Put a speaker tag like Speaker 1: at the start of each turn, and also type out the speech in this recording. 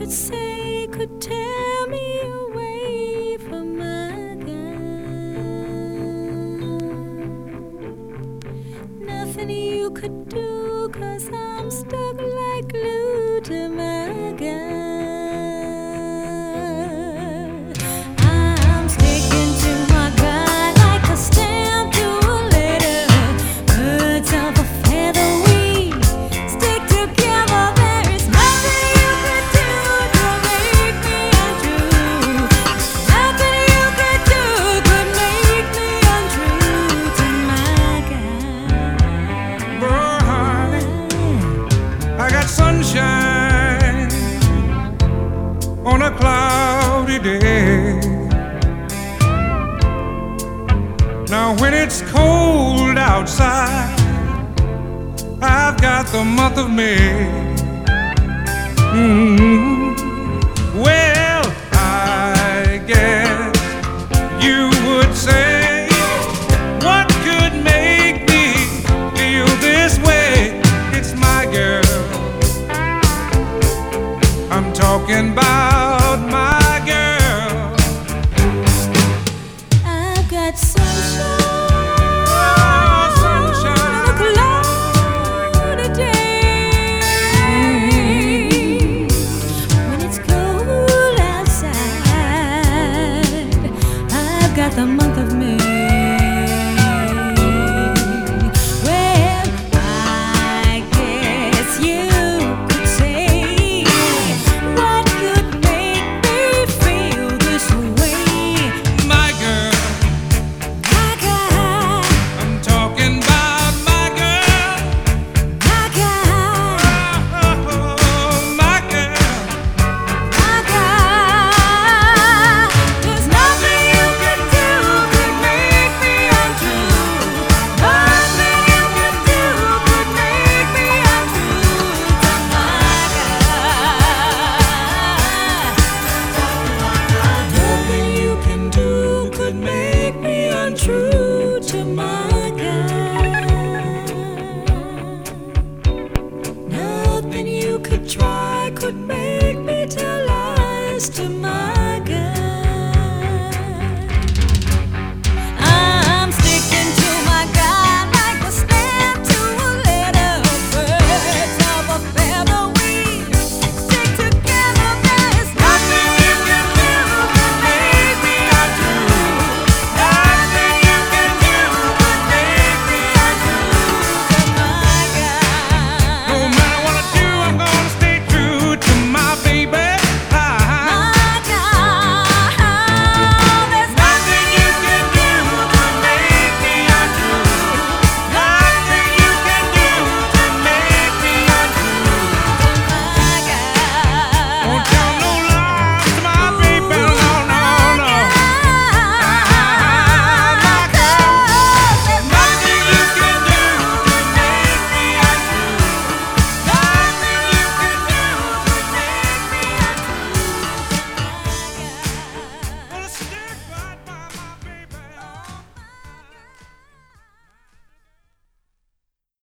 Speaker 1: could say could tear me away from my gun. Nothing you could do, 'cause I'm stuck like glue to my gun. I'm sticking to my gun like a stamp to a letter. Birds of a feather, we stick together. There is nothing you could do to make me untrue. Nothing you could do could make me untrue to my God.
Speaker 2: Oh, honey, I got sunshine on a cloudy day. Now when it's cold outside, I've got the month of May. Well, I guess you would say, what could make me feel this way? It's my girl. I'm talking about my girl.
Speaker 1: I've got sunshine,
Speaker 2: Sunshine.
Speaker 1: on a cloudy day. When it's cold outside, I've got the month of May. Well, I guess you could say, what could make me feel this way?
Speaker 2: My girl,
Speaker 1: My God,
Speaker 2: I'm talking about my girl.
Speaker 1: my God,
Speaker 2: Oh, my girl.
Speaker 1: my God. There's nothing you could do could make me untrue. Nothing you could do could make me untrue to my God. Nothing you can do could make me untrue to my God. Nothing you could try could make